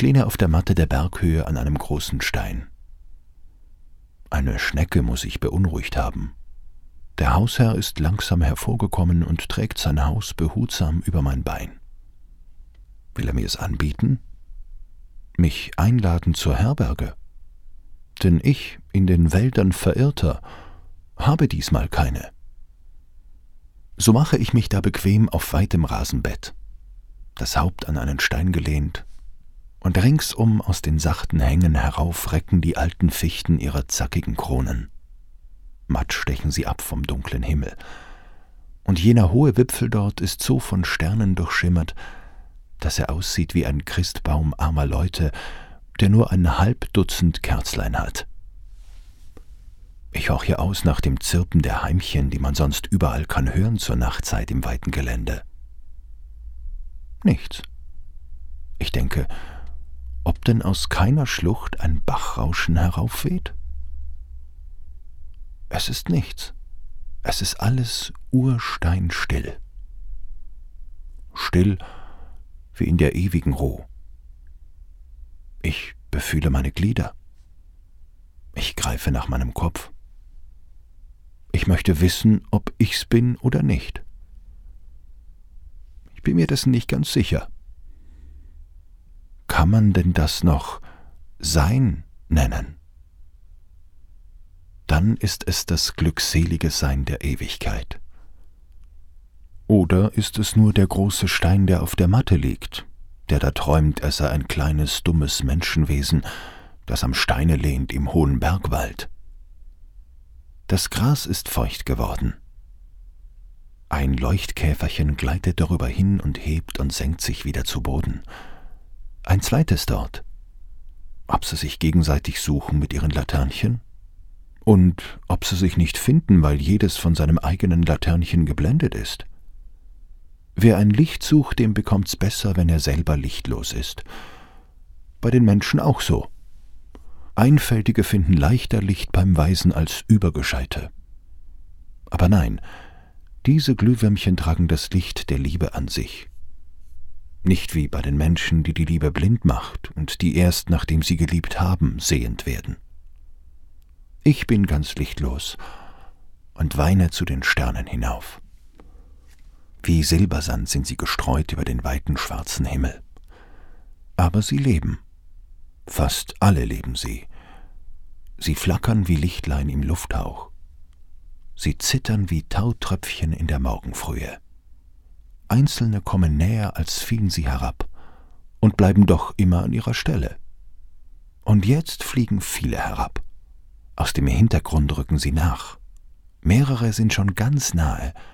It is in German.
Ich lehne auf der Matte der Berghöhe an einem großen Stein. Eine Schnecke muss sich beunruhigt haben. Der Hausherr ist langsam hervorgekommen und trägt sein Haus behutsam über mein Bein. Will er mir es anbieten? Mich einladen zur Herberge? Denn ich, in den Wäldern Verirrter, habe diesmal keine. So mache ich mich da bequem auf weitem Rasenbett, das Haupt an einen Stein gelehnt, und ringsum aus den sachten Hängen herauf recken die alten Fichten ihre zackigen Kronen. Matt stechen sie ab vom dunklen Himmel, und jener hohe Wipfel dort ist so von Sternen durchschimmert, dass er aussieht wie ein Christbaum armer Leute, der nur ein Halbdutzend Kerzlein hat. Ich horche aus nach dem Zirpen der Heimchen, die man sonst überall kann hören zur Nachtzeit im weiten Gelände. Nichts. Ich denke, ob denn aus keiner Schlucht ein Bachrauschen heraufweht? Es ist nichts. Es ist alles ursteinstill. Still wie in der ewigen Ruhe. Ich befühle meine Glieder. Ich greife nach meinem Kopf. Ich möchte wissen, ob ich's bin oder nicht. Ich bin mir dessen nicht ganz sicher. Kann man denn das noch Sein nennen? Dann ist es das glückselige Sein der Ewigkeit. Oder ist es nur der große Stein, der auf der Matte liegt, der da träumt, er sei ein kleines, dummes Menschenwesen, das am Steine lehnt im hohen Bergwald? Das Gras ist feucht geworden. Ein Leuchtkäferchen gleitet darüber hin und hebt und senkt sich wieder zu Boden. Ein zweites dort. Ob sie sich gegenseitig suchen mit ihren Laternchen? Und ob sie sich nicht finden, weil jedes von seinem eigenen Laternchen geblendet ist? Wer ein Licht sucht, dem bekommt's besser, wenn er selber lichtlos ist. Bei den Menschen auch so. Einfältige finden leichter Licht beim Weisen als Übergescheite. Aber nein, diese Glühwürmchen tragen das Licht der Liebe an sich. Nicht wie bei den Menschen, die die Liebe blind macht und die erst, nachdem sie geliebt haben, sehend werden. Ich bin ganz lichtlos und weine zu den Sternen hinauf. Wie Silbersand sind sie gestreut über den weiten schwarzen Himmel. Aber sie leben. Fast alle leben sie. Sie flackern wie Lichtlein im Lufthauch. Sie zittern wie Tautröpfchen in der Morgenfrühe. Einzelne kommen näher, als fielen sie herab, und bleiben doch immer an ihrer Stelle. Und jetzt fliegen viele herab. Aus dem Hintergrund rücken sie nach. Mehrere sind schon ganz nahe,